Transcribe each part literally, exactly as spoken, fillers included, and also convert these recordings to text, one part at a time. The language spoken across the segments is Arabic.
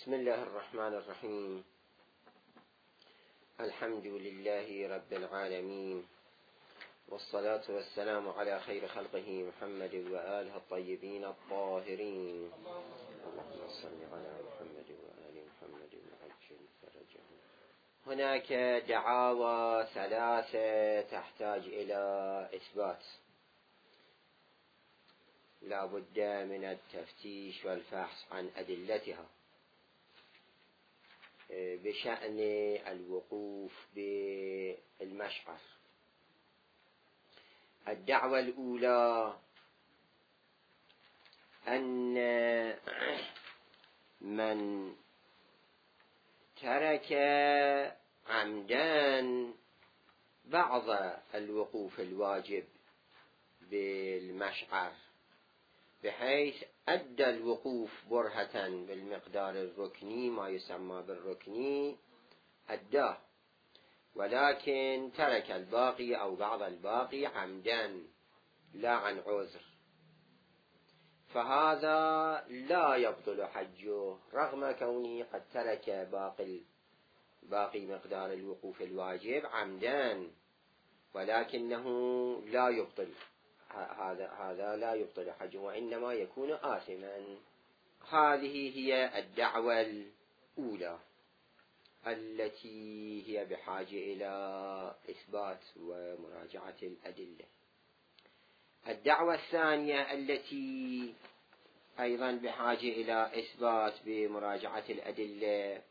بسم الله الرحمن الرحيم. الحمد لله رب العالمين، والصلاة والسلام على خير خلقه محمد وآله الطيبين الطاهرين. اللهم صل على محمد وآل محمد وعجل فرجهم. هناك دعاوى ثلاثة تحتاج إلى إثبات، لا بد من التفتيش والفحص عن أدلتها بشأن الوقوف بالمشعر. الدعوة الأولى أن من ترك عمداً بعض الوقوف الواجب بالمشعر بحيث أدى الوقوف برهة بالمقدار الركني، ما يسمى بالركني أداه، ولكن ترك الباقي أو بعض الباقي عمدا لا عن عذر، فهذا لا يبطل حجه رغم كونه قد ترك باقي باقي مقدار الوقوف الواجب عمدا، ولكنه لا يبطل هذا هذا لا يبطل حجه، وإنما يكون آثما. هذه هي الدعوة الأولى التي هي بحاجة إلى إثبات ومراجعة الأدلة. الدعوة الثانية التي أيضا بحاجة إلى إثبات بمراجعة الأدلة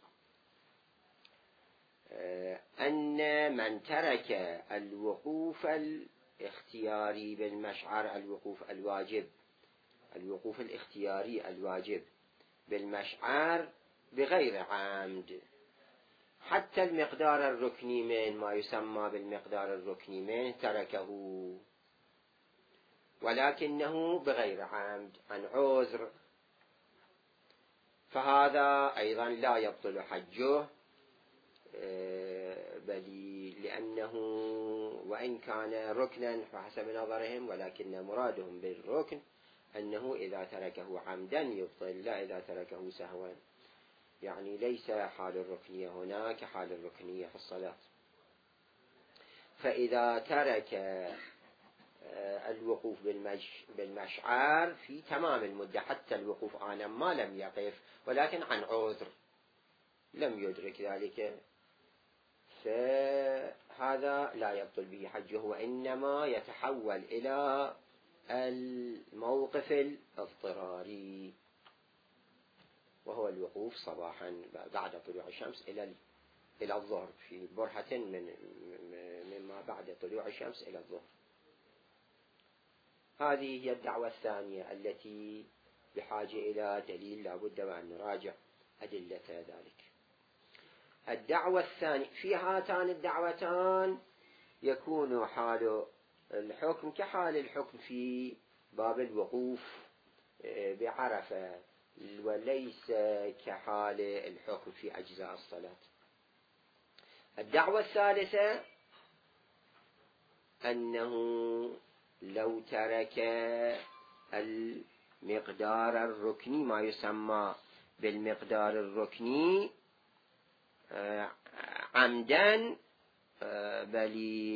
أن من ترك الوقوف الاختياري بالمشعر، الوقوف الواجب الوقوف الاختياري الواجب بالمشعر بغير عمد، حتى المقدار الركني من ما يسمى بالمقدار الركني من تركه ولكنه بغير عمد عن عذر، فهذا أيضا لا يبطل حجه، بل لأنه وإن كان ركنا فحسب نظرهم، ولكن مرادهم بالركن أنه إذا تركه عمدا يبطل، لا إذا تركه سهوا. يعني ليس حال الركنية هنا كحال الركنية في الصلاة. فإذا ترك الوقوف بالمشعر في تمام المدة، حتى الوقوف آنا ما لم يقف ولكن عن عذر لم يدرك ذلك، فهذا لا يبطل به حجه، وإنما يتحول إلى الموقف الاضطراري، وهو الوقوف صباحا بعد طلوع الشمس إلى إلى الظهر، في برهة من مما بعد طلوع الشمس إلى الظهر. هذه هي الدعوة الثانية التي بحاجة إلى دليل، لا بد وأن نراجع أدلة ذلك. الدعوة الثانية، في هاتان الدعوتان يكون حال الحكم كحال الحكم في باب الوقوف بعرفة، وليس كحال الحكم في أجزاء الصلاة. الدعوة الثالثة أنه لو ترك المقدار الركني، ما يسمى بالمقدار الركني عمدا، بل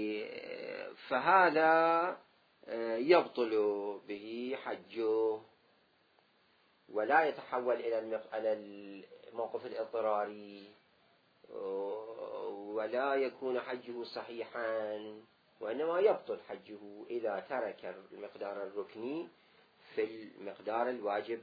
فهذا يبطل به حجه ولا يتحول إلى الموقف الاضطراري، ولا يكون حجه صحيحا، وإنما يبطل حجه إذا ترك المقدار الركني في المقدار الواجب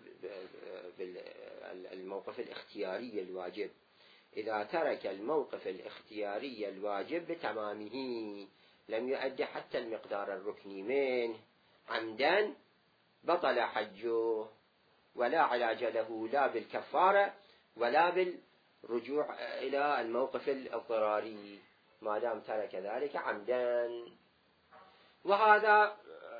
بالموقف الاختياري الواجب. إذا ترك الموقف الاختياري الواجب بتمامه لم يؤدي حتى المقدار الركني منه عمدا، بطل حجه ولا علاج له لا بالكفارة ولا بالرجوع إلى الموقف الاضطراري ما دام ترك ذلك عمدا. وهذا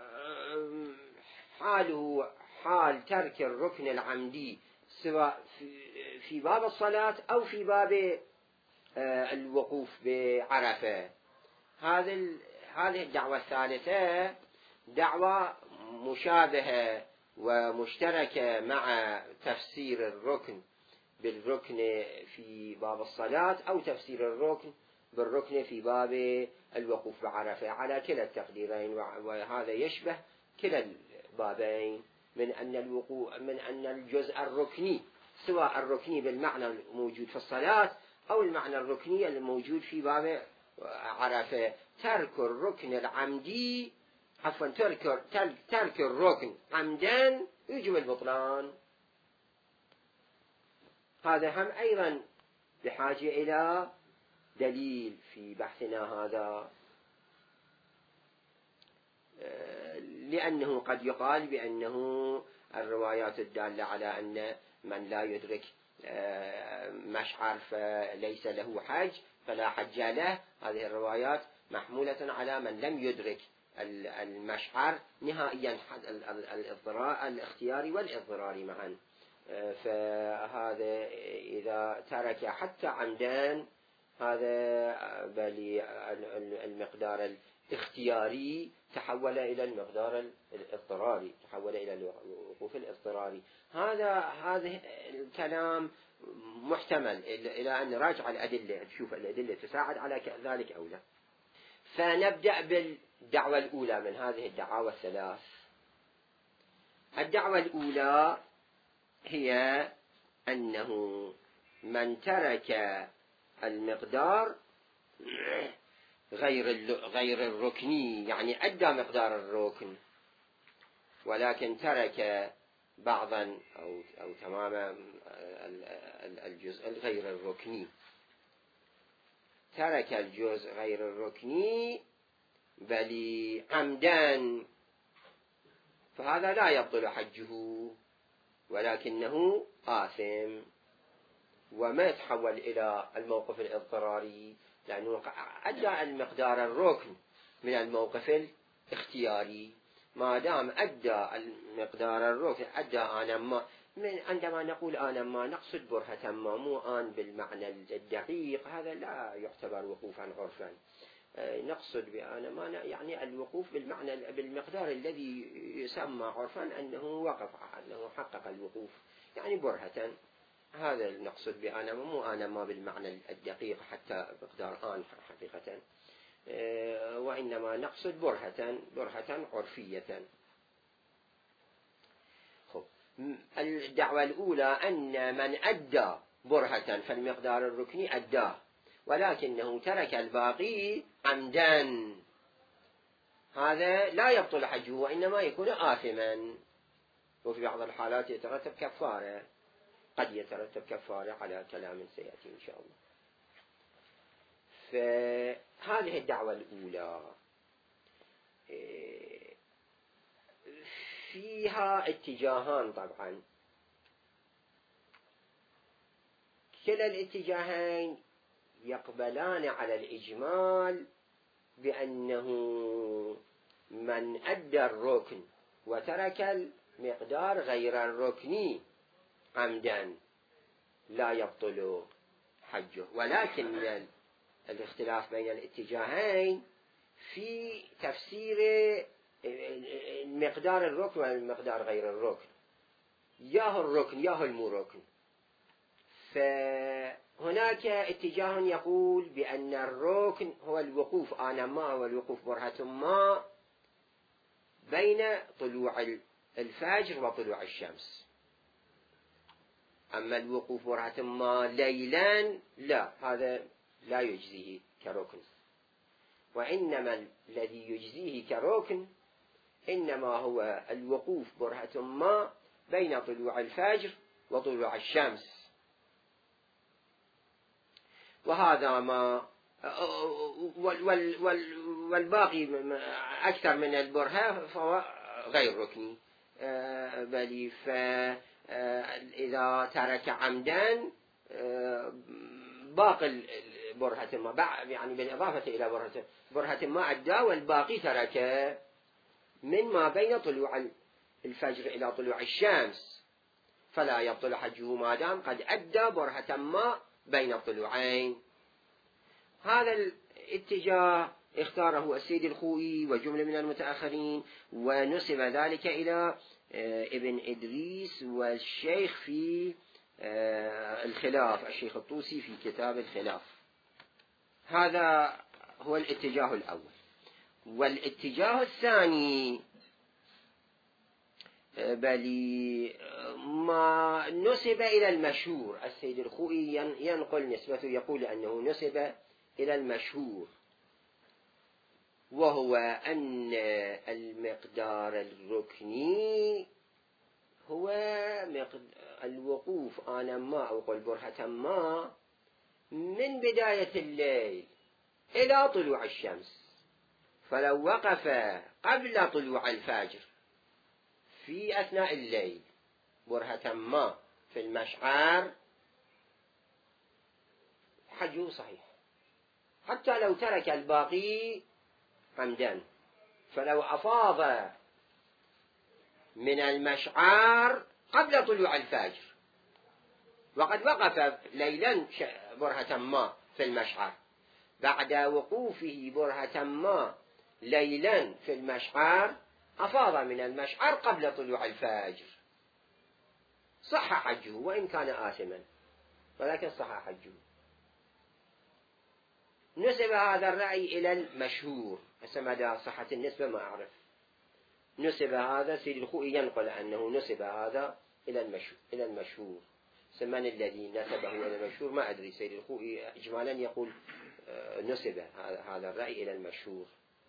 حاله حال ترك الركن العمدي سواء في باب الصلاة أو في باب الوقوف بعرفة. هذه هذه الدعوة الثالثة دعوة مشابهة ومشتركة مع تفسير الركن بالركن في باب الصلاة أو تفسير الركن بالركن في باب الوقوف بعرفة، على كلا التقديرين، وهذا يشبه كلا البابين من أن الوقوع من أن الجزء الركني سواء الركني بالمعنى الموجود في الصلاة أو المعنى الركني الموجود في باب عرفة. ترك الركن العمدي عفوا ترك ترك الركن عمدا يوجب البطلان. هذا هم أيضا بحاجة إلى دليل في بحثنا هذا، لأنه قد يقال بأنه الروايات الدالة على أن من لا يدرك مشعر فليس له حج فلا حج له، هذه الروايات محمولة على من لم يدرك المشعر نهائيا الاضطرار الاختياري والاضطراري معا. فهذا إذا ترك حتى عمدان هذا بل المقدار الاختياري تحول إلى المقدار الاضطراري، تحول إلى الوقوف الاضطراري. هذا هذا الكلام محتمل إلى أن نراجع الأدلة، نشوف الأدلة تساعد على ذلك أو لا. فنبدأ بالدعوة الأولى من هذه الدعاوى الثلاث. الدعوة الأولى هي أنه من ترك المقدار غير غير الركني، يعني أدى مقدار الركن ولكن ترك بعضا أو أو تماما الجزء غير الركني، ترك الجزء غير الركني بل عمدا، فهذا لا يبطل حجه ولكنه آثم وما يتحول إلى الموقف الاضطراري، لأنه أدى المقدار الركن من الموقف الاختياري. ما دام أدى المقدار الركن أدى آنا ما، من عندما نقول آنا ما نقصد برهة ما، مو آن بالمعنى الدقيق، هذا لا يعتبر وقوفا عرفا. نقصد بآنا ما يعني الوقوف بالمعنى بالمقدار الذي يسمى عرفا أنه وقف، أنه حقق الوقوف، يعني برهة. هذا نقصد بآنا ما، مو آنا ما بالمعنى الدقيق حتى مقدار آن حقيقة، وإنما نقصد برهة برهة عرفية. خب. الدعوة الأولى أن من أدى برهة فالمقدار الركني أداه ولكنه ترك الباقي عمدا، هذا لا يبطل حجه وإنما يكون آثما، وفي بعض الحالات يترتب كفارة، قد يترتب كفارة على كلام سيأتي إن شاء الله. فهذه الدعوة الأولى فيها اتجاهان طبعا، كلا الاتجاهين يقبلان على الإجمال بأنه من أدى الركن وترك المقدار غير الركني عمدا لا يبطل حجه، ولكن الاختلاف بين الاتجاهين في تفسير مقدار الركن والمقدار غير الركن، ياه الركن ياه المو ركن. فهناك اتجاه يقول بأن الركن هو الوقوف آن ما والوقوف برهة ما بين طلوع الفجر وطلوع الشمس، أما الوقوف برهة ما ليلا لا، هذا لا يجزيه كركن، وإنما الذي يجزيه كركن إنما هو الوقوف برهة ما بين طلوع الفجر وطلوع الشمس، وهذا ما والباقي أكثر من البرهة فهو غير ركني، بل فإذا ترك عمدا باقي برهة ما، يعني بالإضافة إلى برهة برهة ما أدى والباقي ترك من ما بين طلوع الفجر إلى طلوع الشمس، فلا يبطل حجه ما دام قد أدى برهة ما بين الطلوعين. هذا الاتجاه اختاره السيد الخوئي وجملة من المتأخرين، ونسب ذلك إلى ابن إدريس والشيخ في الخلاف الشيخ الطوسي في كتاب الخلاف. هذا هو الاتجاه الأول. والاتجاه الثاني بل ما نسب إلى المشهور. السيد الخوئي ينقل نسبته، يقول أنه نسب إلى المشهور، وهو أن المقدار الركني هو الوقوف آن ما أو قل برهة ما من بداية الليل إلى طلوع الشمس. فلو وقف قبل طلوع الفجر في أثناء الليل برهة ما في المشعر حجه صحيح، حتى لو ترك الباقي عمدا. فلو أفاض من المشعر قبل طلوع الفجر وقد وقف ليلا برهة ما في المشعر، بعد وقوفه برهة ما ليلا في المشعر أفاض من المشعر قبل طلوع الفجر، صح حجه وإن كان آثما، ولكن صح حجه. نسب هذا الرأي إلى المشهور، مدى صحة النسبة ما أعرف. نسب هذا سيد الخوئي ينقل أنه نسب هذا إلى المشهور إلى المشهور من الذي نسبه إلى المشهور ما أدري. سيد الخوئي إجمالا يقول نسب هذا الرأي إلى المشهور.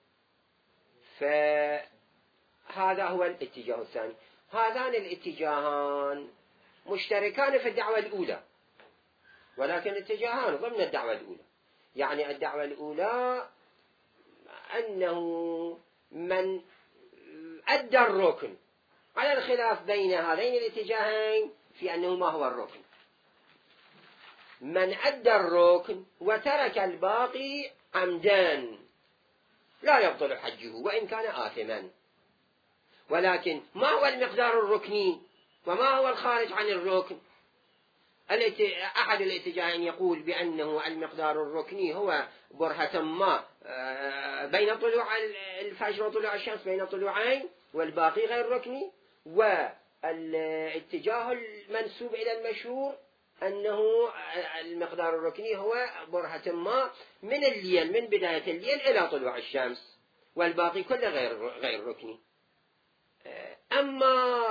فهذا هو الاتجاه الثاني. هذان الاتجاهان مشتركان في الدعوة الأولى، ولكن اتجاهان ضمن الدعوة الأولى. يعني الدعوة الأولى أنه من أدى الركن، على الخلاف بين هذين الاتجاهين في أنه ما هو الركن. من أدى الركن وترك الباقي عمدا لا يبطل حجه وإن كان آثما. ولكن ما هو المقدار الركني وما هو الخارج عن الركن؟ أحد الاتجاهين يقول بأنه المقدار الركني هو برهة ما بين طلوع الفجر وطلوع الشمس، بين طلوعين، والباقي غير ركني. والاتجاه المنسوب إلى المشهور أنه المقدار الركني هو برهة ما من الليل، من بداية الليل إلى طلوع الشمس، والباقي كله غير غير ركني. أما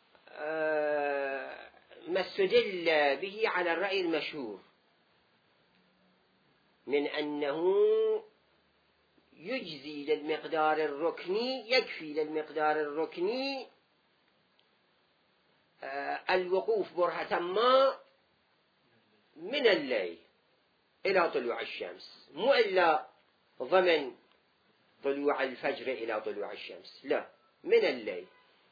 ما استدل به على الرأي المشهور من أنه يجزي للمقدار الركني، يكفي للمقدار الركني الوقوف برهة ما من الليل إلى طلوع الشمس، مو إلا ضمن طلوع الفجر إلى طلوع الشمس، لا، من الليل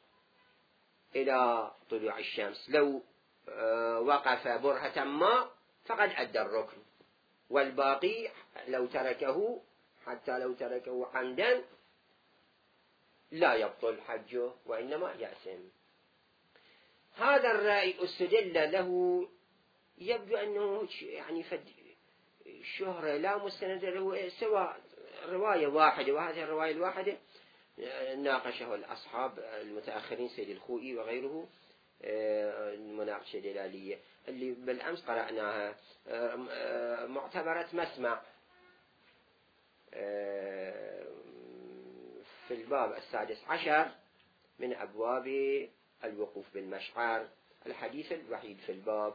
إلى طلوع الشمس. لو وقف برهة ما فقد أدى الركن، والباقي لو تركه حتى لو تركه عمدا لا يبطل حجه وإنما يأثم. هذا الرأي استدل له، يبدو أنه يعني شهرة لا مستند له، سوى رواية واحدة، وهذه الرواية الواحدة ناقشه الأصحاب المتأخرين سيد الخوئي وغيره المناقشة الدلالية اللي بالأمس قرأناها، معتبرة مسمع في الباب السادس عشر من أبواب الوقوف بالمشعر، الحديث الوحيد في الباب.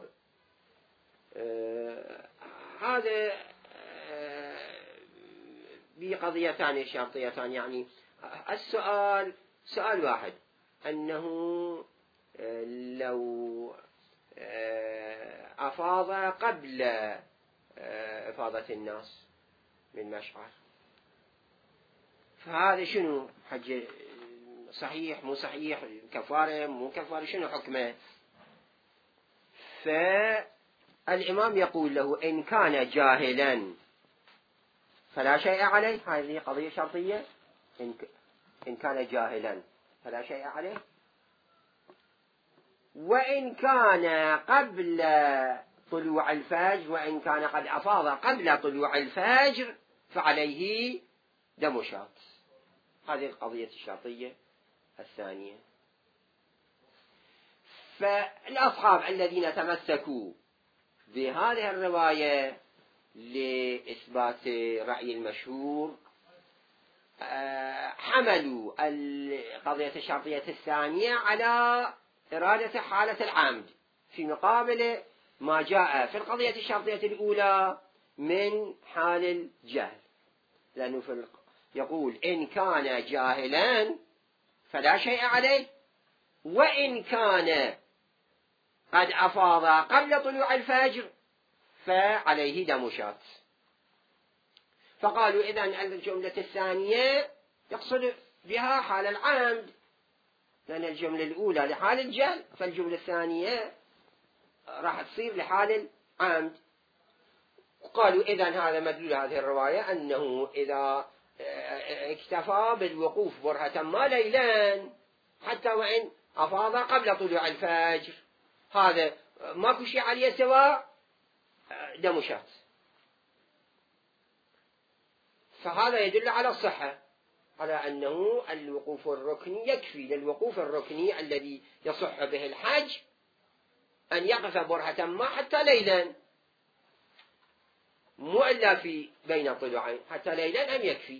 هذا بقضيتان شرطيتان. يعني السؤال سؤال واحد، أنه لو أفاض قبل إفاضة الناس من مشعر، فهذا شنو حج؟ صحيح مو صحيح؟ كفارة مو كفارة؟ شنو حكمه؟ فالإمام يقول له إن كان جاهلا فلا شيء عليه. هذه قضية شرطية. إن كان جاهلا فلا شيء عليه، وإن كان قبل طلوع الفجر، وإن كان قد أفاض قبل طلوع الفجر فعليه دم شاط. هذه القضية الشرطية الثانية. فالأصحاب الذين تمسكوا بهذه الرواية لإثبات رأي المشهور حملوا القضية الشرطية الثانية على إرادة حالة العمد في مقابل ما جاء في القضية الشرطية الأولى من حال الجهل، لأنه في يقول إن كان جاهلا فلا شيء عليه، وإن كان قد أفاض قبل طلوع الفجر فعليه دم شاة. فقالوا إذن الجملة الثانية يقصد بها حال العمد، لأن الجملة الأولى لحال الجهل، فالجملة الثانية راح تصير لحال العمد. قالوا إذن هذا مدلول هذه الرواية أنه إذا اكتفى بالوقوف برهة ما ليلا حتى وإن أفاض قبل طلوع الفجر هذا ماكو شيء عليه سواء دم شاة. فهذا يدل على الصحة، على أنه الوقوف الركني يكفي للوقوف الركني الذي يصح به الحج أن يقف برهة ما حتى ليلا، مو إلا في بين الطلوعين، حتى ليلا أم يكفي.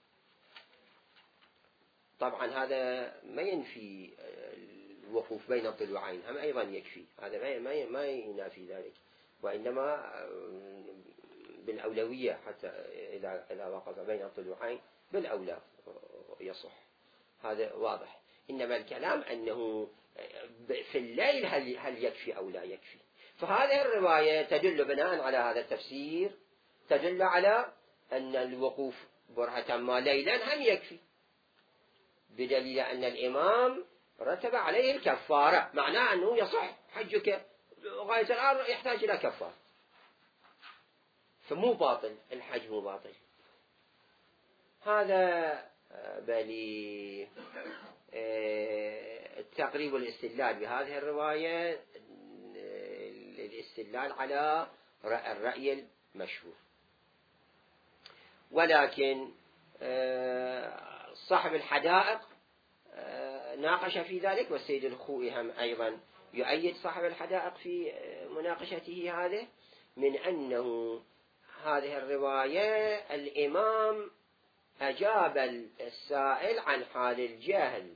طبعا هذا ما ينفي الوقوف بين الطلوعين، هم أيضا يكفي، هذا ما ما ينافي ذلك، وإنما بالأولوية حتى إذا إذا وقف بين الطلوعين بالأولى يصح، هذا واضح. إنما الكلام أنه في الليل هل هل يكفي أو لا يكفي. فهذه الرواية تدل بناء على هذا التفسير تدل على أن الوقوف برهة ما ليلا هم يكفي، بدليل أن الإمام رتب عليه الكفارة، معناه أنه يصح حجك غاية الأمر يحتاج إلى كفارة، فمو باطل الحج، مو باطل. هذا بلي التقريب والاستدلال بهذه الرواية الاستدلال على الرأي المشهور. ولكن صاحب الحدائق ناقش في ذلك، والسيد الخوئي هم أيضا يؤيد صاحب الحدائق في مناقشته هذه، من أنه هذه الرواية الإمام أجاب السائل عن حال الجهل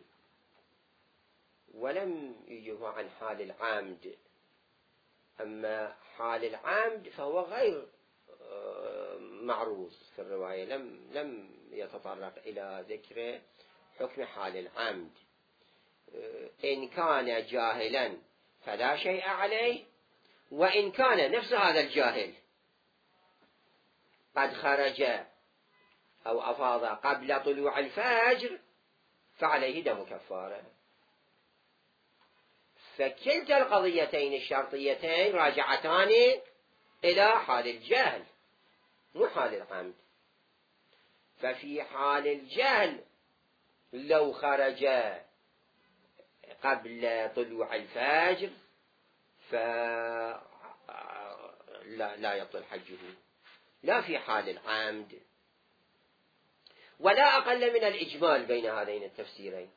ولم يجيبه عن حال العمد. أما حال العمد فهو غير معروض في الرواية، لم لم يتطرق إلى ذكر حكم حال العمد. إن كان جاهلا فلا شيء عليه، وإن كان نفس هذا الجاهل قد خرج أو أفاض قبل طلوع الفجر فعليه دم كفارة. فكلتا القضيتين الشرطيتين راجعتان إلى حال الجهل مو حال العمد. ففي حال الجهل لو خرج قبل طلوع الفجر فلا لا يبطل حجه، لا في حال العمد. ولا أقل من الإجمال بين هذين التفسيرين.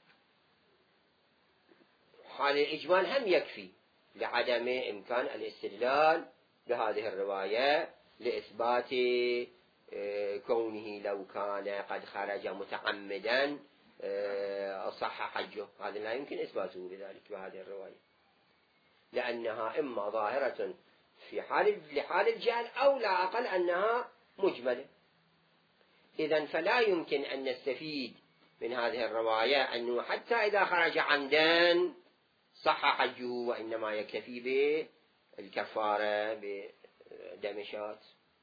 حال الإجمال هم يكفي لعدم إمكان الاستدلال بهذه الرواية لإثبات كونه لو كان قد خرج متعمدا صح حجه، هذا لا يمكن إثباته بذلك بهذه الرواية، لأنها إما ظاهرة في حال لحال الجهل أو لا أقل أنها مجملة. إذن فلا يمكن أن نستفيد من هذه الرواية أنه حتى إذا خرج عمدا صح حجه، وإنما يكفي بالكفارة بدم شاة.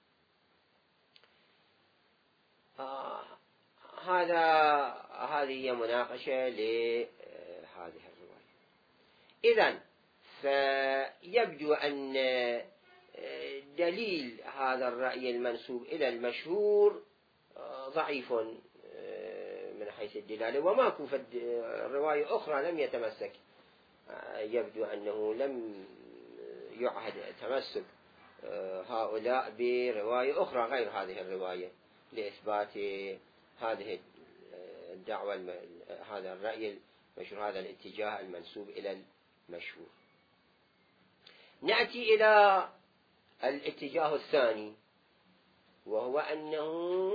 آه هذا هذه هي مناقشة لهذه الرواية. إذن فيبدو أن دليل هذا الرأي المنسوب إلى المشهور ضعيف من حيث الدلالة، وماكو في الرواية أخرى لم يتمسك. يبدو أنه لم يعهد تمسك هؤلاء برواية أخرى غير هذه الرواية لإثبات هذه الدعوة، هذا الرأي المشهور، هذا الاتجاه المنسوب إلى مشهور. نأتي إلى الاتجاه الثاني، وهو أنه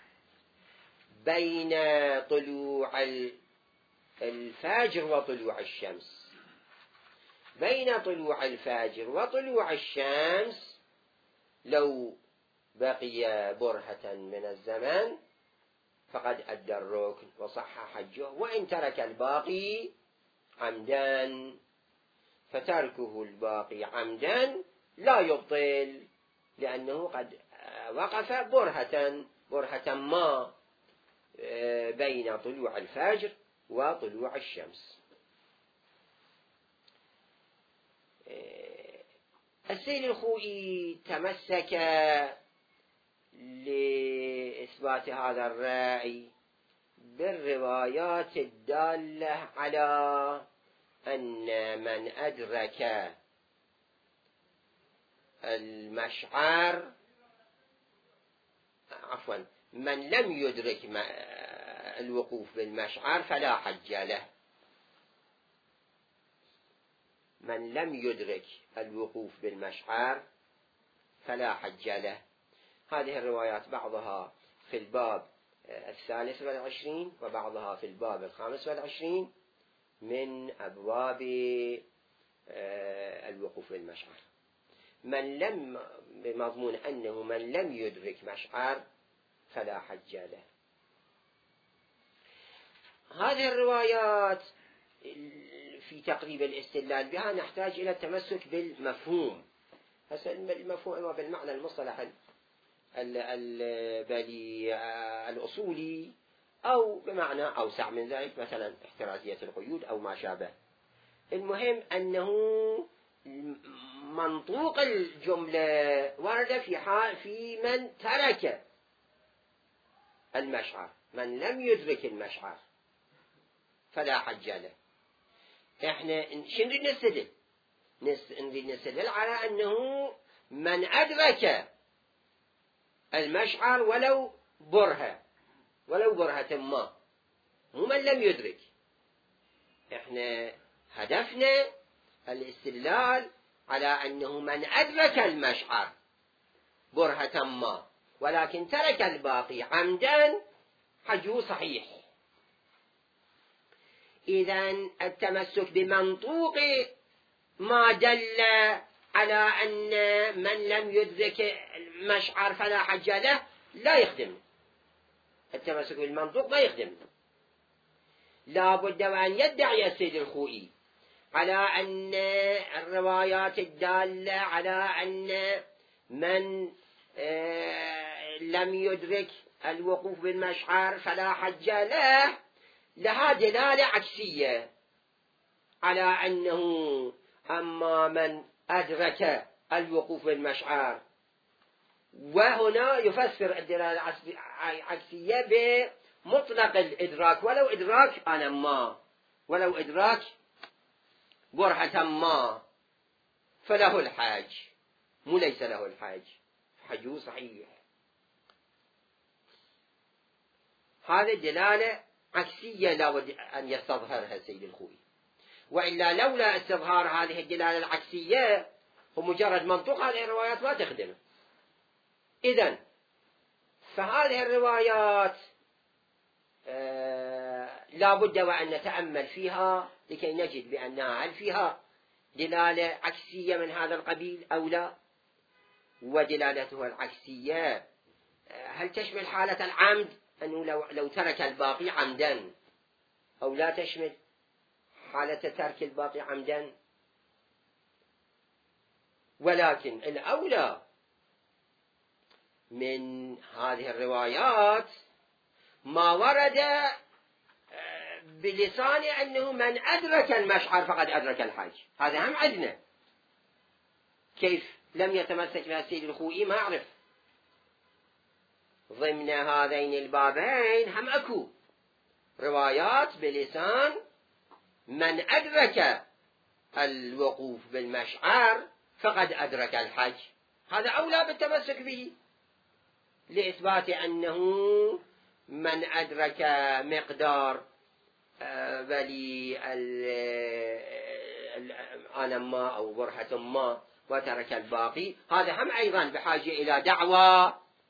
بين طلوع الفجر وطلوع الشمس، بين طلوع الفجر وطلوع الشمس لو بقي برهة من الزمن فقد أدى الركن وصح حجه، وإن ترك الباقي عمدا فتركه الباقي عمدا لا يبطل، لأنه قد وقف برهة برهة ما بين طلوع الفجر وطلوع الشمس. السيد الخوئي تمسك لإثبات هذا الرأي بالروايات الدالة على أن من أدرك المشعر عفوا من لم يدرك الوقوف بالمشعر فلا حج له، من لم يدرك الوقوف بالمشعر فلا حج له. هذه الروايات بعضها في الباب الثالث والعشرين وبعضها في الباب الخامس والعشرين من أبواب الوقوف بالمشعر. من لم بمضمون أنه من لم يدرك مشعر فلا حج له. هذه الروايات في تقريب الاستدلال بها نحتاج إلى التمسك بالمفهوم، هسه المفهوم وبالمعنى المصطلح الأصولي أو بمعنى أوسع من ذلك، مثلا احترازية القيود أو ما شابه. المهم أنه منطوق الجملة ورد في حال في من ترك المشعر، من لم يدرك المشعر فلا حج له. احنا شنو نريد نستدل؟ نريد نستدل على أنه من أدرك المشعر ولو برهة ولو برهة ما، مو من لم يدرك. احنا هدفنا الاستدلال على أنه من أدرك المشعر برهة ما ولكن ترك الباقي عمدا حجه صحيح. إذن التمسك بمنطوق ما دل على أن من لم يدرك المشعر فلا حج له لا يخدم. التمسك بالمنطوق ما يخدم. لا بد وأن يدعي السيد الخوئي على أن الروايات الدالة على أن من لم يدرك الوقوف بالمشعر فلا حج له لها دلالة عكسية على أنه أما من أدرك الوقوف بالمشعر، وهنا يفسر الدلالة العكسية بمطلق الإدراك ولو إدراك أنا ما ولو إدراك برهة ما فله الحج، مو ليس له الحج، حجه صحيح. هذه دلالة عكسية لا بد أن يستظهرها السيد الخوئي، وإلا لولا استظهار هذه الدلالة العكسية ومجرد منطوق هذه الروايات ما تخدم. إذن فهذه الروايات آه لا بد وأن نتأمل فيها لكي نجد بأنها هل فيها دلالة عكسية من هذا القبيل أو لا، ودلالتها العكسية هل تشمل حالة العمد أنه لو, لو ترك الباقي عمدا أو لا تشمل حالة ترك الباقي عمدا. ولكن الأولى من هذه الروايات ما ورد بلسان أنه من أدرك المشعر فقد أدرك الحج. هذا هم عندنا، كيف لم يتمسك بها السيد الخوئي ما أعرف. ضمن هذين البابين هم أكو روايات بلسان من أدرك الوقوف بالمشعر فقد أدرك الحج. هذا أولى بالتمسك به لإثبات أنه من أدرك مقدار بلي آنا ما أو برهة ما وترك الباقي، هذا هم أيضا بحاجة إلى دعوى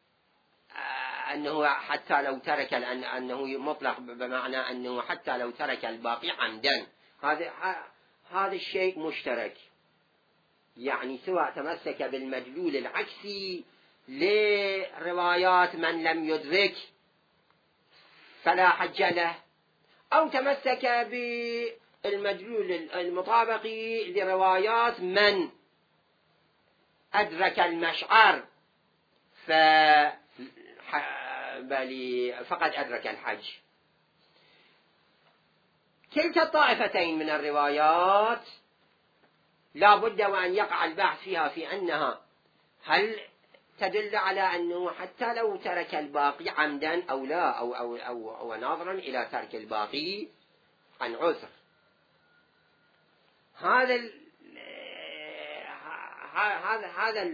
أنه حتى لو ترك، أنه مطلق بمعنى أنه حتى لو ترك الباقي عمدا. هذا هذا الشيء مشترك، يعني سواء تمسك بالمدلول العكسي لروايات من لم يدرك فلا حج له، أو تمسك بالمدلول المطابقي لروايات من أدرك المشعر ف فقد أدرك الحج. كلتا الطائفتين من الروايات لا بد وأن يقع البحث فيها في أنها هل تدل على أنه حتى لو ترك الباقي عمدا أو لا، أو, أو, أو, أو ناظرا إلى ترك الباقي عن عذر. هذا ال هذا هذا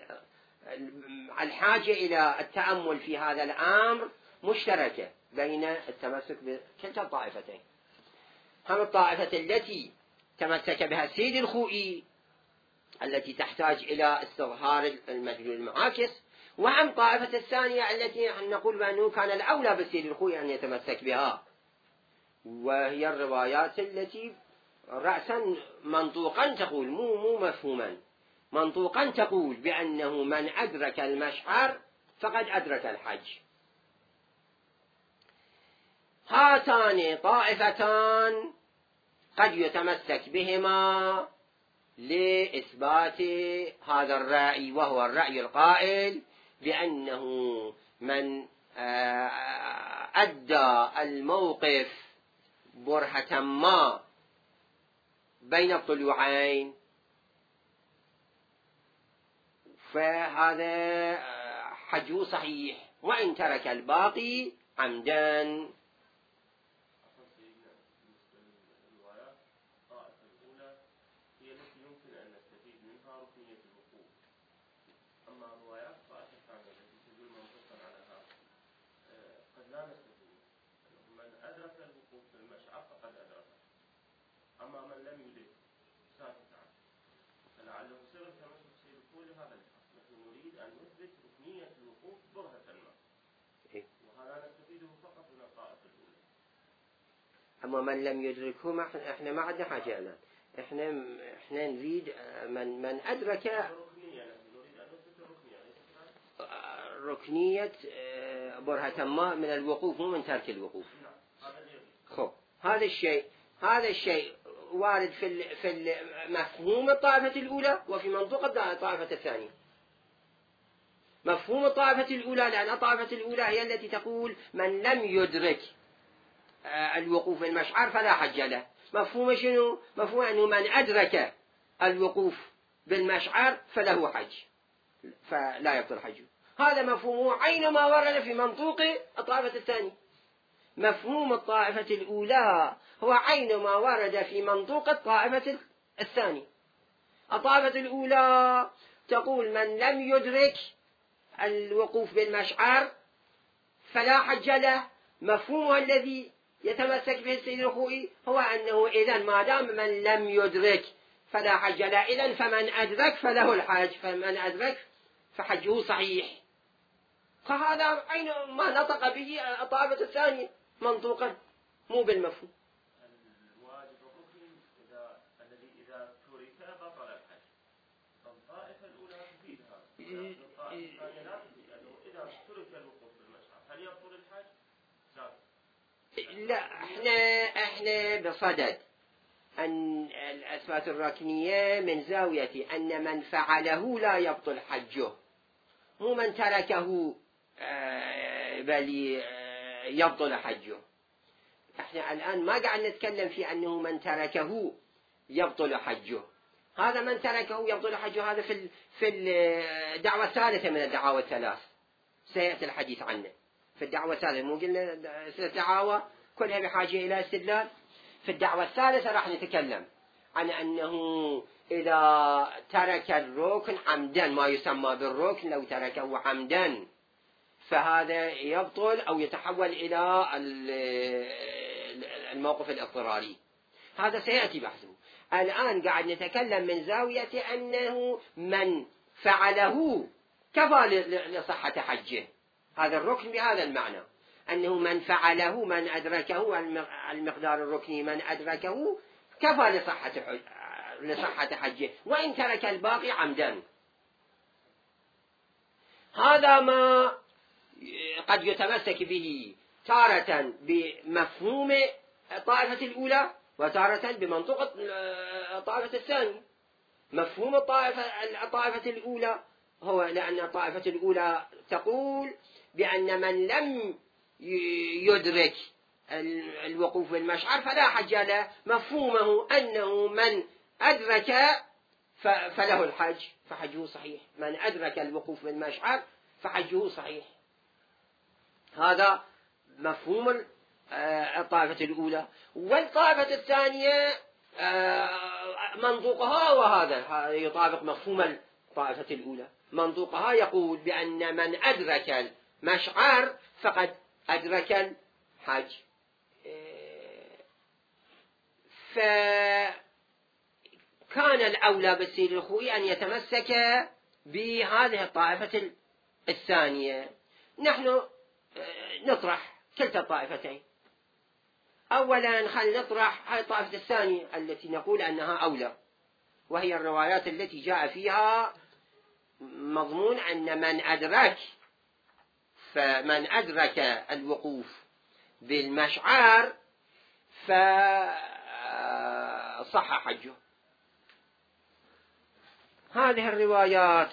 الحاجة إلى التأمل في هذا الأمر مشتركة بين التمسك بكلتا الطائفتين. هم الطائفة التي تمسك بها السيد الخوئي التي تحتاج إلى استظهار المدلول المعاكس، وهم طائفة الثانية التي نقول بأنه كان الأولى بالسيد الخوئي أن يتمسك بها، وهي الروايات التي رأسا منطوقا تقول مو مو مفهوما، منطوقا تقول بأنه من أدرك المشعر فقد أدرك الحج. هاتان طائفتان قد يتمسك بهما لإثبات هذا الرأي، وهو الرأي القائل بأنه من أدى الموقف برهة ما بين الطلوعين فهذا حجه صحيح، وإن ترك الباقي عمدا. أما من لم يدركه ما إحنا ما عندنا حاجة الآن، إحنا إحنا نريد من من أدرك ركنية برهة ما من الوقوف، مو من ترك الوقوف. خب هذا الشيء هذا الشيء وارد في في مفهوم الطائفة الأولى وفي منطوق الطائفة الثانية. مفهوم الطائفة الأولى، لأن الطائفة الأولى هي التي تقول من لم يدرك الوقوف بالمشعر فلا حج له. مفهوم شنو؟ مفهوم أنه من أدرك الوقوف بالمشعر فله حج فلا يبطل حجه. هذا مفهومه عين ما ورد في منطوق الطائفة الثانية. مفهوم الطائفة الأولى هو عين ما ورد في منطوق الطائفة الثانية. الطائفة الأولى تقول من لم يدرك الوقوف بالمشعر فلا حج له. مفهومها الذي يتمسك به السيد الخوئي هو أنه إذن ما دام من لم يدرك فلا حج له، إذن فمن أدرك فله الحج، فمن أدرك فحجه صحيح. فهذا عين ما نطق به الطائفة الثانية منطوقا، مو بالمفهوم. الواجب الركن إذا الذي إذا ترك بطل الحج. الطائفة الأولى تفيدها، الطائفة الثانية لا تفيد أنه إذا ترك الوقوف بالمشعر هل يبطل الحج؟ لا، احنا احنا بصدد أن الأثبات الركنية من زاوية أن من فعله لا يبطل حجه، مو من تركه بل يبطل حجه. احنا الآن ما قاعد نتكلم في أنه من تركه يبطل حجه. هذا من تركه يبطل حجه هذا في في الدعوة الثالثة من الدعاوى الثلاث، سيأتي الحديث عنه. في الدعوة الثالثة مو قلنا دعاوى كلها بحاجة إلى استدلال. في الدعوة الثالثة راح نتكلم عن أنه إذا ترك الركن عمدا، ما يسمى بالركن لو تركه عمدا فهذا يبطل أو يتحول إلى الموقف الاضطراري. هذا سيأتي بحثه. الآن قاعد نتكلم من زاوية أنه من فعله كفى لصحة حجه. هذا الركن بهذا المعنى، أنه من فعله من أدركه المقدار الركني من أدركه كفى لصحة لصحة حجه، وإن ترك الباقي عمدا. هذا ما قد يتمسك به تارة بمفهوم الطائفة الأولى وتارة بمنطق الطائفة الثانية. مفهوم الطائفة الطائفة الأولى هو لأن الطائفة الأولى تقول بأن من لم يدرك الوقوف بالمشعر فلا حج له، مفهومه أنه من أدرك فله الحج فحجه صحيح، من أدرك الوقوف بالمشعر فحجه صحيح. هذا مفهوم الطائفة الأولى. والطائفة الثانية منطوقها وهذا يطابق مفهوم الطائفة الأولى، منطوقها يقول بأن من أدرك المشعر فقد أدرك الحج. فكان الأولى بالسيد الخوئي أن يتمسك بهذه الطائفة الثانية. نحن نطرح كلتا الطائفتين. أولا خل نطرح هذه الطائفة الثانية التي نقول أنها أولى، وهي الروايات التي جاء فيها مضمون أن من أدرك فمن أدرك الوقوف بالمشعر فصح حجه. هذه الروايات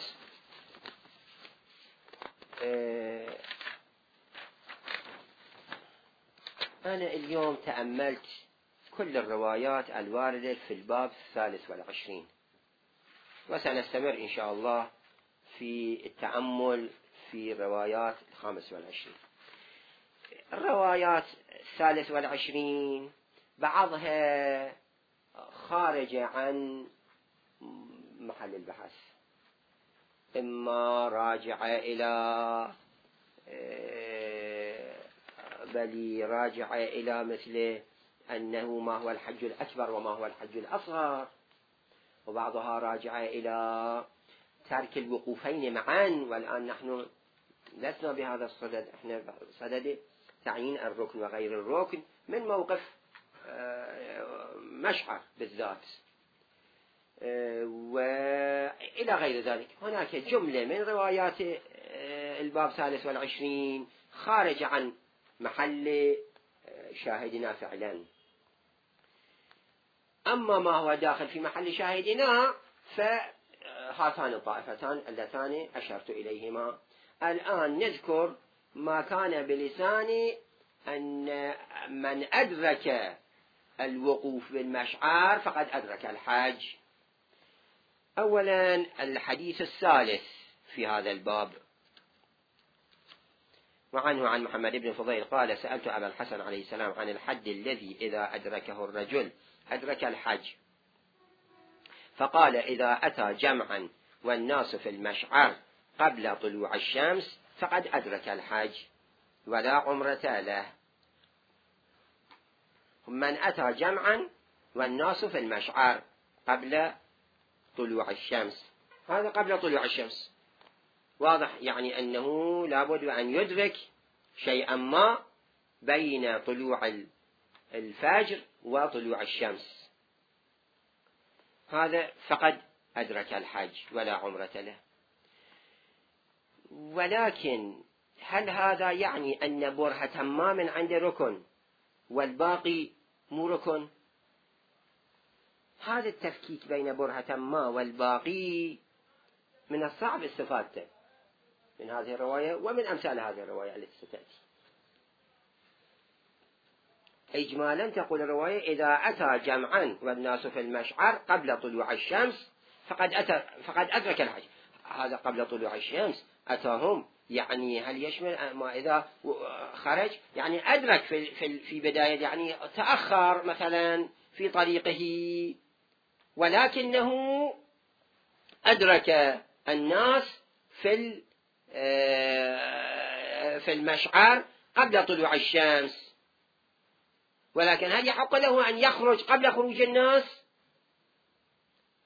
أنا اليوم تأملت كل الروايات الواردة في الباب الثالث والعشرين، وسنستمر إن شاء الله في التأمل في روايات الخامس والعشرين. الروايات الثالث والعشرين بعضها خارجة عن محل البحث، إما راجعة إلى بل راجعة إلى مثل أنه ما هو الحج الأكبر وما هو الحج الأصغر، وبعضها راجعة إلى ترك الوقوفين معا. والآن نحن لسنا بهذا الصدد، احنا صدد تعيين الركن وغير الركن من موقف مشعر بالذات وإلى غير ذلك. هناك جملة من روايات الباب الثالث والعشرين خارج عن محل شاهدنا فعلا. أما ما هو داخل في محل شاهدنا فهاتان الطائفتان اللتان أشرت إليهما. الآن نذكر ما كان بلسان أن من أدرك الوقوف بالمشعر فقد أدرك الحج. أولا الحديث الثالث في هذا الباب، وعنه عن محمد بن فضيل قال: سألت أبا الحسن عليه السلام عن الحد الذي إذا أدركه الرجل أدرك الحج، فقال: إذا أتى جمعا والناس في المشعر قبل طلوع الشمس فقد أدرك الحج ولا عمرة له. من أتى جمعا والناس في المشعر قبل طلوع الشمس، هذا قبل طلوع الشمس، واضح يعني أنه لابد أن يدرك شيئا ما بين طلوع الفجر وطلوع الشمس، هذا فقد أدرك الحج ولا عمرة له. ولكن هل هذا يعني أن برهة تمام عنده ركن والباقي مو ركن؟ هذا التفكيك بين برهة ما والباقي من الصعب استفادته من هذه الرواية ومن أمثال هذه الرواية التي ستأتي. إجمالا تقول الرواية: إذا أتى جمعا والناس في المشعر قبل طلوع الشمس فقد أتى فقد أدرك الحج. هذا قبل طلوع الشمس أتاهم، يعني هل يشمل ما إذا خرج يعني أدرك في في في بداية، يعني تأخر مثلا في طريقه، ولكنه أدرك الناس في في المشعر قبل طلوع الشمس. ولكن هل يحق له أن يخرج قبل خروج الناس؟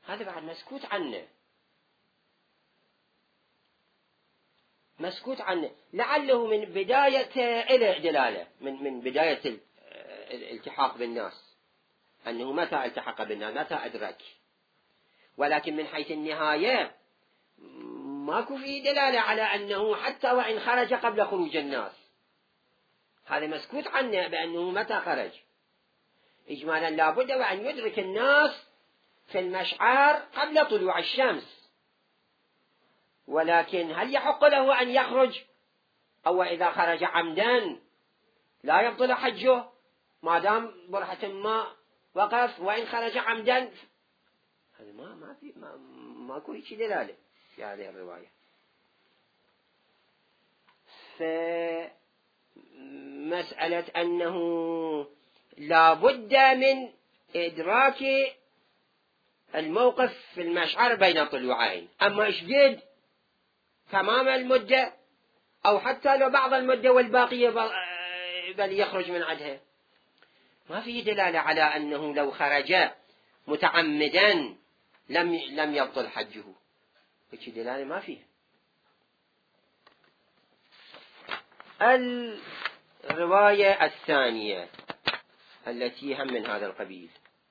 هذا بعد مسكوت عنه، مسكوت عنه، لعله من بداية إلى دلالة من من بداية الالتحاق بالناس، أنه متى التحق بالناس متى أدرك، ولكن من حيث النهاية ماكو فيه دلالة على أنه حتى وإن خرج قبل خروج الناس، هذا مسكوت عنه بأنه متى خرج. إجمالا لابد وأن يدرك الناس في المشعر قبل طلوع الشمس، ولكن هل يحق له أن يخرج؟ أو إذا خرج عمدا لا يبطل حجه ما دام برهة ما وقف، وإن خرج عمدا هذا ما ما في ما ماكو هيك دلالة في هذه الرواية. فمسألة أنه لا بد من إدراك الموقف في المشعر بين طلوعين، أما إيش قد تمام المدة أو حتى لو بعض المدة والباقية بل يخرج من عدها، ما في دلالة على أنه لو خرج متعمدا لم لم يبطل حجه، هيك دلالة ما فيها. الرواية الثانية التي هم من هذا القبيل،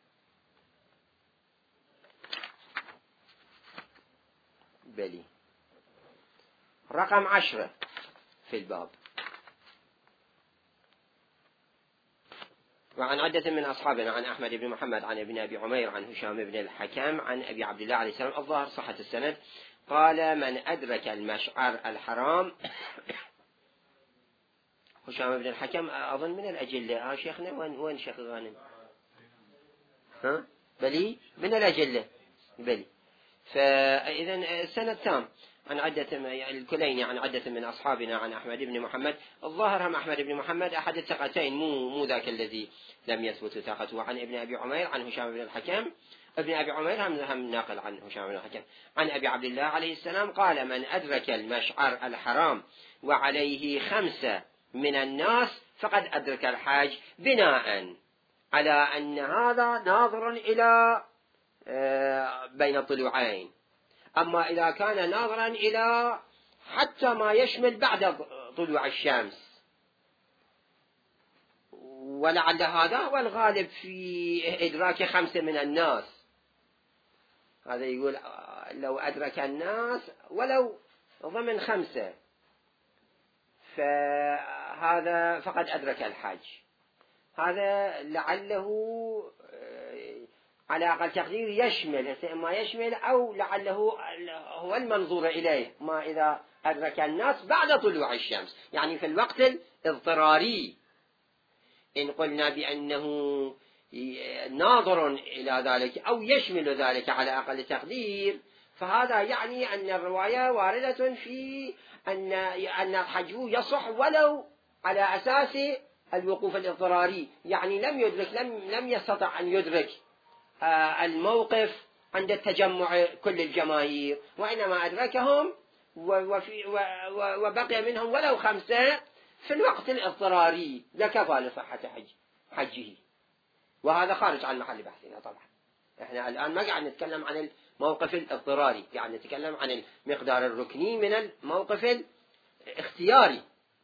بلي رقم عشرة في الباب. وعن عدة من أصحابنا عن أحمد بن محمد عن ابن أبي عمير عن هشام بن الحكم عن أبي عبد الله عليه السلام الظاهر صحة السند قال: من أدرك المشعر الحرام هشام بن الحكم أظن من الأجلة. ها شيخنا وين وين شيخ غانم؟ ها بلي من الأجلة بلي. فإذا السند تام عن عدة الكليني عن عدة من أصحابنا عن أحمد بن محمد الظاهر هم أحمد بن محمد أحد الثقتين مو مو ذاك الذي لم يثبت ثقته. عن ابن أبي عمير عن هشام بن الحكم، ابن أبي عمير هم هم ناقل عن هشام بن الحكم عن أبي عبد الله عليه السلام قال: من أدرك المشعر الحرام وعليه خمسة من الناس فقد أدرك الحاج، بناء على أن هذا ناظر إلى بين الطلوعين. أما إذا كان ناظرا إلى حتى ما يشمل بعد طلوع الشمس، ولعل هذا هو الغالب في إدراك خمسة من الناس. هذا يقول لو أدرك الناس ولو ضمن خمسة فهذا فقد أدرك الحج. هذا لعله على أقل تقدير يشمل ما يشمل، أو لعله هو المنظور إليه ما إذا أدرك الناس بعد طلوع الشمس، يعني في الوقت الاضطراري. إن قلنا بأنه ناظر إلى ذلك أو يشمل ذلك على أقل تقدير، فهذا يعني أن الرواية واردة في أن أن الحج يصح ولو على أساس الوقوف الاضطراري، يعني لم يدرك لم لم يستطع أن يدرك الموقف عند التجمع كل الجماهير، وإنما أدركهم وفي وبقي منهم ولو خمسة في الوقت الاضطراري لكفى لصحة حج حجه. وهذا خارج عن محل بحثنا طبعا. احنا الآن ما قاعد نتكلم عن الموقف الاضطراري، قاعد نتكلم عن المقدار الركني من الموقف الاختياري.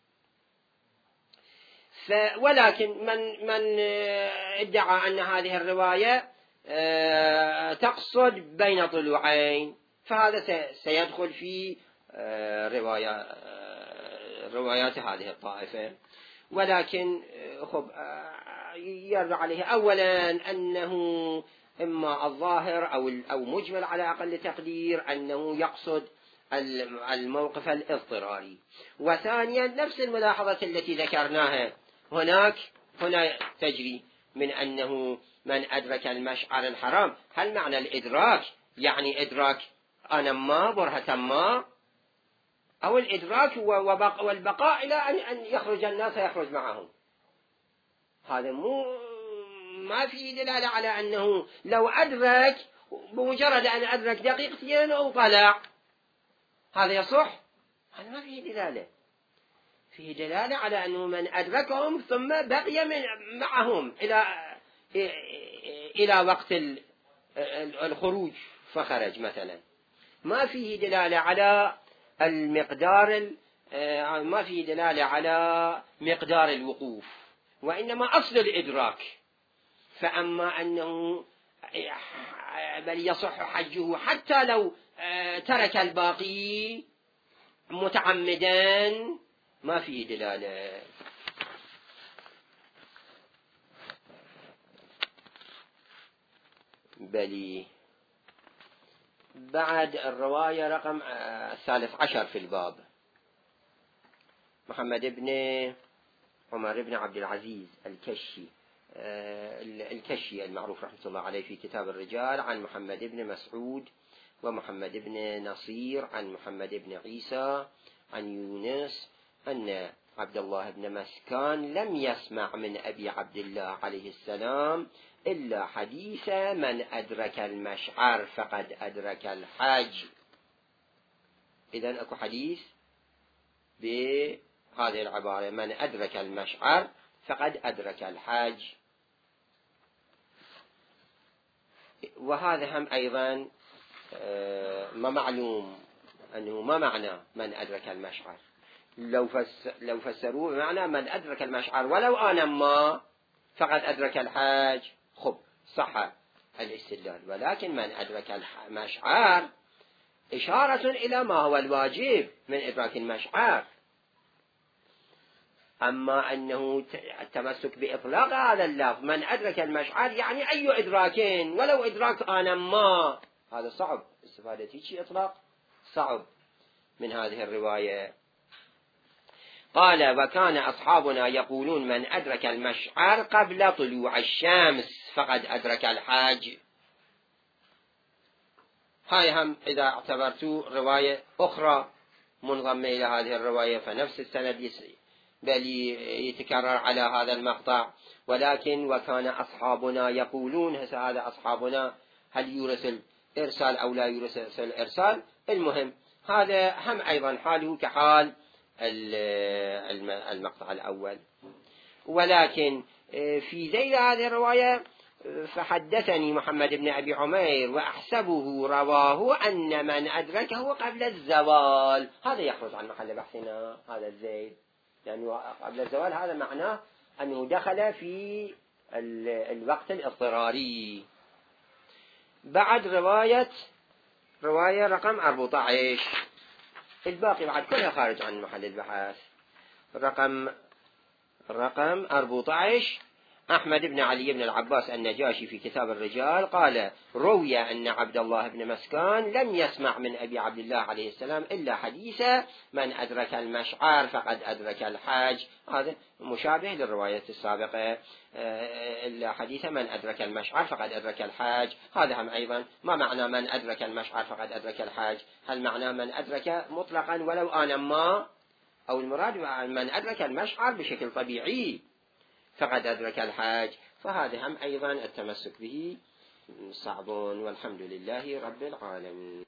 ولكن من من ادعى أن هذه الرواية تقصد بين طلوعين فهذا سيدخل في رواية روايات هذه الطائفة. ولكن خب يرد عليه أولا أنه إما الظاهر أو أو مجمل على أقل تقدير أنه يقصد الموقف الاضطراري. وثانيا نفس الملاحظة التي ذكرناها هناك هنا تجري من أنه من أدرك المشعر الحرام، هل معنى الإدراك يعني إدراك أنا ما برهة ما، أو الإدراك والبقاء إلى أن يخرج الناس يخرج معهم؟ هذا مو ما في دلالة على أنه لو أدرك بمجرد أن أدرك دقيقتين أو طلع هذا يصح. هذا ما فيه دلالة. فيه دلالة على أنه من أدركهم ثم بقي من معهم إلى إلى وقت الخروج فخرج مثلا، ما فيه دلالة على المقدار، ما فيه دلالة على مقدار الوقوف، وإنما أصل الإدراك. فأما أنه بل يصح حجه حتى لو ترك الباقي متعمدا، ما فيه دلالة. بلي بعد الرواية رقم الثالث عشر في الباب، محمد بن عمر بن عبد العزيز الكشي الكشي المعروف رحمة الله عليه في كتاب الرجال، عن محمد بن مسعود ومحمد بن نصير عن محمد بن عيسى عن يونس أن عبد الله بن مسكان لم يسمع من أبي عبد الله عليه السلام إلا حديث من أدرك المشعر فقد أدرك الحج. إذن أكو حديث بهذه العبارة من أدرك المشعر فقد أدرك الحج، وهذا هم أيضا ما معلوم أنه ما معنى من أدرك المشعر. لو لو فسروه بمعنى من أدرك المشعر ولو آن ما فقد أدرك الحج، خب صح الاستدلال، ولكن من أدرك المشعر إشارة إلى ما هو الواجب من إدراك المشعر. أما أنه التمسك بإطلاق هذا اللفظ من أدرك المشعر يعني أي إدراكين ولو إدراك آن ما، هذا صعب استفادة شيء إطلاق صعب من هذه الرواية. قال وكان أصحابنا يقولون من أدرك المشعر قبل طلوع الشمس فقد أدرك الحج. هاي هم إذا اعتبرتوا رواية أخرى منضمة إلى هذه الرواية فنفس السند بل يتكرر على هذا المقطع. ولكن وكان أصحابنا يقولون، هذا أصحابنا هل يرسل إرسال أو لا يرسل إرسال؟ المهم هذا هم أيضا حاله كحال المقطع الأول. ولكن في ذيل هذه الرواية فحدثني محمد بن أبي عمير وأحسبه رواه أن من أدركه قبل الزوال. هذا يخرج عن محل بحثنا هذا الذيل، لأنه يعني قبل الزوال هذا معناه أنه دخل في الوقت الاضطراري. بعد رواية رواية رقم أربعة عشر، الباقي بعد كلها خارج عن محل البحث. رقم رقم أربعة عشر أحمد بن علي بن العباس النجاشي في كتاب الرجال قال روي أن عبد الله بن مسكان لم يسمع من أبي عبد الله عليه السلام إلا حديث من أدرك المشعر فقد أدرك الحج. هذا مشابه للرواية السابقة، إلا حديث من أدرك المشعر فقد أدرك الحج. هذا هم أيضا ما معنى من أدرك المشعر فقد أدرك الحج؟ هل معنى من أدرك مطلقا ولو آن ما، أو المراد من أدرك المشعر بشكل طبيعي فقد أدرك الحج؟ فهذا هم أيضا التمسك به صعب، والحمد لله رب العالمين.